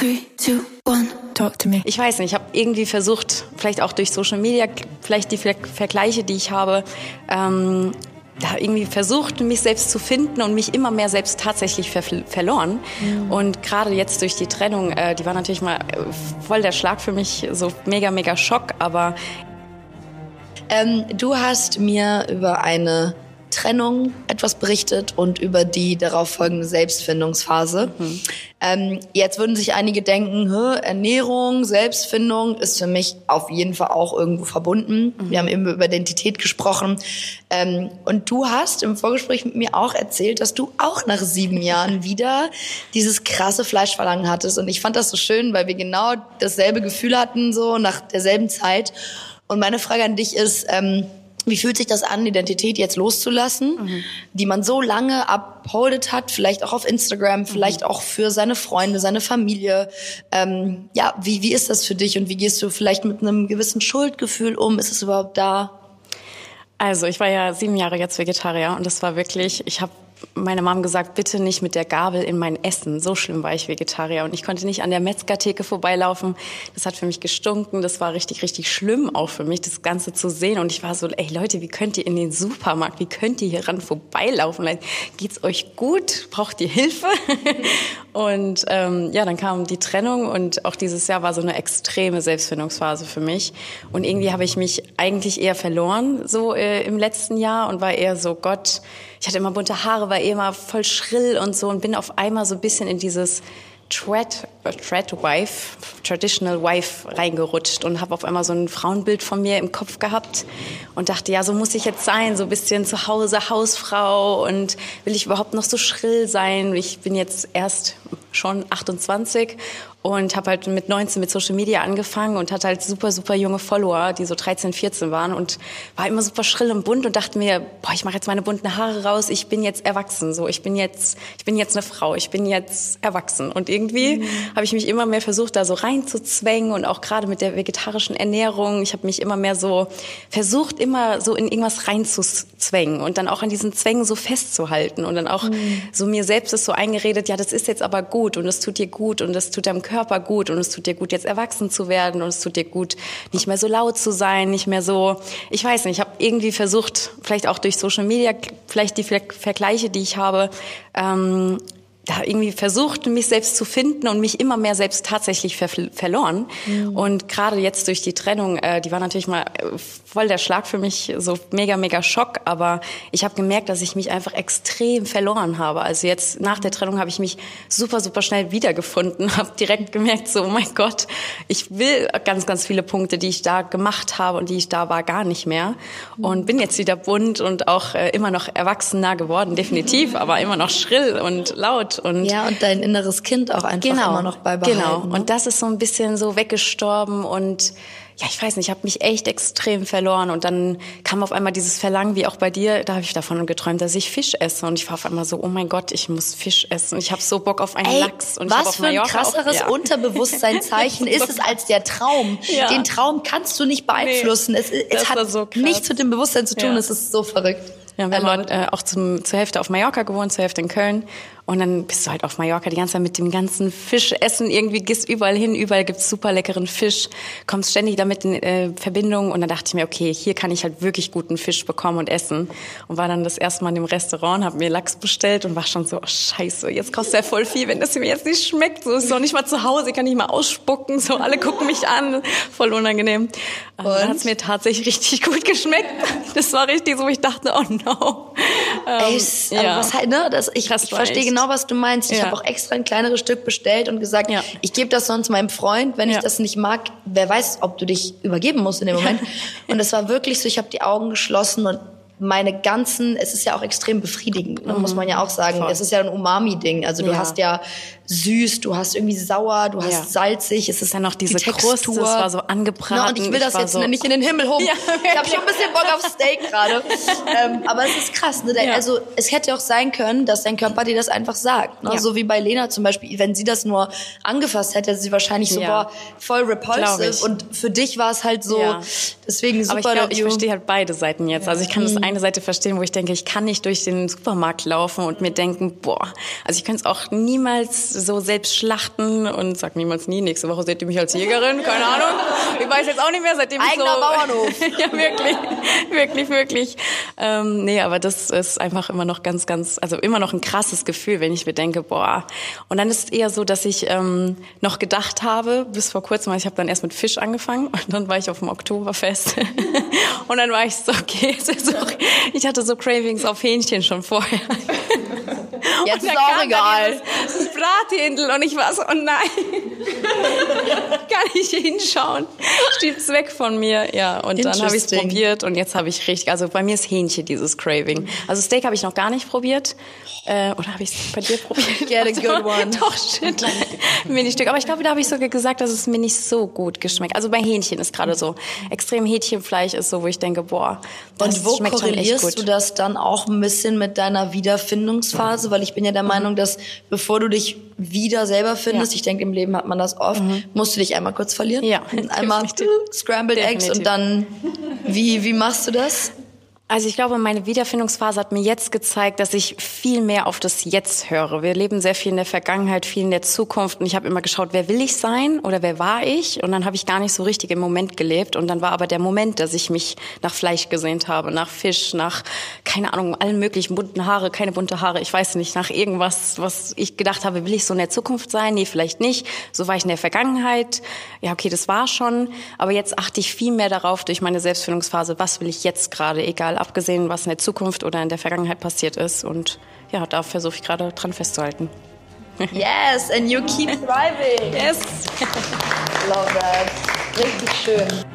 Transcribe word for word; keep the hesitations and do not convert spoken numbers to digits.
Three, two, one, talk to me. Ich weiß nicht, ich habe irgendwie versucht, vielleicht auch durch Social Media, vielleicht die Ver- Vergleiche, die ich habe, ähm, da irgendwie versucht, mich selbst zu finden und mich immer mehr selbst tatsächlich ver- verloren. Mhm. Und gerade jetzt durch die Trennung, äh, die war natürlich mal voll der Schlag für mich, so mega, mega Schock, aber... Ähm, du hast mir über eine Trennung etwas berichtet und über die darauf folgende Selbstfindungsphase. Mhm. Ähm, jetzt würden sich einige denken, Ernährung, Selbstfindung ist für mich auf jeden Fall auch irgendwo verbunden. Mhm. Wir haben eben über Identität gesprochen. Ähm, und du hast im Vorgespräch mit mir auch erzählt, dass du auch nach sieben Jahren wieder dieses krasse Fleischverlangen hattest. Und ich fand das so schön, weil wir genau dasselbe Gefühl hatten, so nach derselben Zeit. Und meine Frage an dich ist, ähm, wie fühlt sich das an, Identität jetzt loszulassen, mhm. die man so lange upholdet hat, vielleicht auch auf Instagram, vielleicht mhm. auch für seine Freunde, seine Familie. Ähm, ja, wie, wie ist das für dich und wie gehst du vielleicht mit einem gewissen Schuldgefühl um? Ist es überhaupt da? Also ich war ja sieben Jahre jetzt Vegetarier und das war wirklich, ich habe meine Mom gesagt, bitte nicht mit der Gabel in mein Essen. So schlimm war ich Vegetarier und ich konnte nicht an der Metzgertheke vorbeilaufen. Das hat für mich gestunken. Das war richtig, richtig schlimm auch für mich, das Ganze zu sehen. Und ich war so, ey Leute, wie könnt ihr in den Supermarkt, wie könnt ihr hier ran vorbeilaufen? Geht's euch gut? Braucht ihr Hilfe? Und ähm, ja, dann kam die Trennung und auch dieses Jahr war so eine extreme Selbstfindungsphase für mich. Und irgendwie habe ich mich eigentlich eher verloren so äh, im letzten Jahr und war eher so, Gott, ich hatte immer bunte Haare, war eh immer voll schrill und so und bin auf einmal so ein bisschen in dieses Trad, Trad Wife, Traditional Wife reingerutscht und habe auf einmal so ein Frauenbild von mir im Kopf gehabt und dachte, ja, so muss ich jetzt sein, so ein bisschen zu Hause, Hausfrau und will ich überhaupt noch so schrill sein? Ich bin jetzt erst schon achtundzwanzig und habe halt mit neunzehn mit Social Media angefangen und hatte halt super, super junge Follower, die so dreizehn, vierzehn waren und war immer super schrill und bunt und dachte mir, boah, ich mache jetzt meine bunten Haare raus, ich bin jetzt erwachsen, so, ich bin jetzt, ich bin jetzt eine Frau, ich bin jetzt erwachsen und irgendwie mhm. habe ich mich immer mehr versucht, da so reinzuzwängen und auch gerade mit der vegetarischen Ernährung, ich habe mich immer mehr so versucht, immer so in irgendwas reinzuzwängen und dann auch an diesen Zwängen so festzuhalten und dann auch mhm. so mir selbst ist so eingeredet, ja, das ist jetzt aber gut und es tut dir gut und es tut deinem Körper gut und es tut dir gut, jetzt erwachsen zu werden und es tut dir gut, nicht mehr so laut zu sein, nicht mehr so, ich weiß nicht, ich habe irgendwie versucht, vielleicht auch durch Social Media, vielleicht die Ver- Vergleiche, die ich habe, ähm, da irgendwie versucht, mich selbst zu finden und mich immer mehr selbst tatsächlich ver- verloren. Mhm. Und gerade jetzt durch die Trennung, äh, die war natürlich mal voll der Schlag für mich, so mega, mega Schock. Aber ich habe gemerkt, dass ich mich einfach extrem verloren habe. Also jetzt nach der Trennung habe ich mich super, super schnell wiedergefunden, habe direkt gemerkt, so, oh mein Gott, ich will ganz, ganz viele Punkte, die ich da gemacht habe und die ich da war, gar nicht mehr. Und bin jetzt wieder bunt und auch äh, immer noch erwachsener geworden, definitiv, aber immer noch schrill und laut. Und ja, und dein inneres Kind auch einfach genau, immer noch beibehalten. Genau, ne? Und das ist so ein bisschen so weggestorben und ja, ich weiß nicht, ich habe mich echt extrem verloren und dann kam auf einmal dieses Verlangen, wie auch bei dir, da habe ich davon geträumt, dass ich Fisch esse und ich war auf einmal so, oh mein Gott, ich muss Fisch essen. Ich habe so Bock auf einen Ey, Lachs. Und was ich auf für ein Mallorca krasseres auch, ja. Unterbewusstseinszeichen ist es als der Traum. Ja. Den Traum kannst du nicht beeinflussen. Nee, es es hat so nichts mit dem Bewusstsein zu tun, ja. Es ist so verrückt. Ja, wir haben äh, auch zum, zur Hälfte auf Mallorca gewohnt, zur Hälfte in Köln. Und dann bist du halt auf Mallorca die ganze Zeit mit dem ganzen Fisch essen. Irgendwie gehst überall hin, überall gibt's super leckeren Fisch. Kommst ständig damit in äh, Verbindung. Und dann dachte ich mir, okay, hier kann ich halt wirklich guten Fisch bekommen und essen. Und war dann das erste Mal in dem Restaurant, habe mir Lachs bestellt und war schon so, oh scheiße, jetzt kostet er voll viel, wenn das mir jetzt nicht schmeckt. So ist doch nicht mal zu Hause, ich kann nicht mal ausspucken. So, alle gucken mich an, voll unangenehm. Und dann hat's mir tatsächlich richtig gut geschmeckt. Das war richtig so, ich dachte, oh no. Ey, es, aber ja. was halt, ne, das, ich, Das ich war verstehe echt. genau, was du meinst. Ich Ja. habe auch extra ein kleineres Stück bestellt und gesagt, Ja. ich gebe das sonst meinem Freund, wenn Ja. ich das nicht mag, wer weiß, ob du dich übergeben musst in dem Moment. Und es war wirklich so, ich habe die Augen geschlossen und meine ganzen, es ist ja auch extrem befriedigend, ne, muss man ja auch sagen. Voll. Es ist ja ein Umami-Ding. Also du Ja. hast ja süß, du hast irgendwie sauer, du hast Ja. salzig. Es ist Dann noch diese die Kruste, Textur. es war so angebraten. Na, und ich will das war jetzt so nicht in den Himmel holen. Ja, ich habe schon ein bisschen Bock auf Steak gerade. ähm, aber es ist krass. Ne? Der, Ja. Also es hätte auch sein können, dass dein Körper dir das einfach sagt. Ne? Ja. So wie bei Lena zum Beispiel. Wenn sie das nur angefasst hätte, hätte sie wahrscheinlich so, Ja. boah, voll Glaub repulsive. ich. Und für dich war es halt so, Ja. deswegen super. Aber ich glaube, ich that you- verstehe halt beide Seiten jetzt. Also ich kann das eine Seite verstehen, wo ich denke, ich kann nicht durch den Supermarkt laufen und mir denken, boah, also ich könnte es auch niemals so selbst schlachten und sag niemals nie, nächste Woche seht ihr mich als Jägerin, keine Ahnung. Ich weiß jetzt auch nicht mehr, seitdem Eigener ich so... Bauernhof. Ja, wirklich, wirklich, wirklich. Ähm, nee, aber das ist einfach immer noch ganz, ganz, also immer noch ein krasses Gefühl, wenn ich mir denke, boah. Und dann ist es eher so, dass ich ähm, noch gedacht habe, bis vor kurzem, ich habe dann erst mit Fisch angefangen und dann war ich auf dem Oktoberfest und dann war ich so, okay, es ist so, ich hatte so Cravings auf Hähnchen schon vorher. Jetzt ist auch egal. Brathändel und ich war so, oh nein, kann ich hinschauen, stiebt's weg von mir. Ja, und dann habe ich es probiert und jetzt habe ich richtig, also bei mir ist Hähnchen dieses Craving. Also Steak habe ich noch gar nicht probiert. Äh, oder habe ich es bei dir probiert? Get a good one. Doch, shit. Mini-Stück. Aber ich glaube, da habe ich sogar gesagt, dass es mir nicht so gut geschmeckt. Also bei Hähnchen ist gerade so, extrem Hähnchenfleisch ist so, wo ich denke, boah, das und wo schmeckt schon echt gut. korrelierst du das dann auch ein bisschen mit deiner Wiederfindungsphase? Weil ich bin ja der Meinung, dass bevor du dich wieder selber findest, ja. ich denke, im Leben hat man das oft, mhm. musst du dich einmal kurz verlieren. Ja, einmal Scrambled Eggs und dann, wie, wie machst du das? Also ich glaube, meine Wiederfindungsphase hat mir jetzt gezeigt, dass ich viel mehr auf das Jetzt höre. Wir leben sehr viel in der Vergangenheit, viel in der Zukunft. Und ich habe immer geschaut, wer will ich sein oder wer war ich? Und dann habe ich gar nicht so richtig im Moment gelebt. Und dann war aber der Moment, dass ich mich nach Fleisch gesehnt habe, nach Fisch, nach, keine Ahnung, allen möglichen bunten Haare, keine bunte Haare, ich weiß nicht, nach irgendwas, was ich gedacht habe, will ich so in der Zukunft sein? Nee, vielleicht nicht. So war ich in der Vergangenheit. Ja, okay, das war schon. Aber jetzt achte ich viel mehr darauf durch meine Selbstfindungsphase, was will ich jetzt gerade, egal, abgesehen, was in der Zukunft oder in der Vergangenheit passiert ist. Und ja, da versuche ich gerade dran festzuhalten. Yes, and you keep thriving. Yes. Love that. Richtig schön.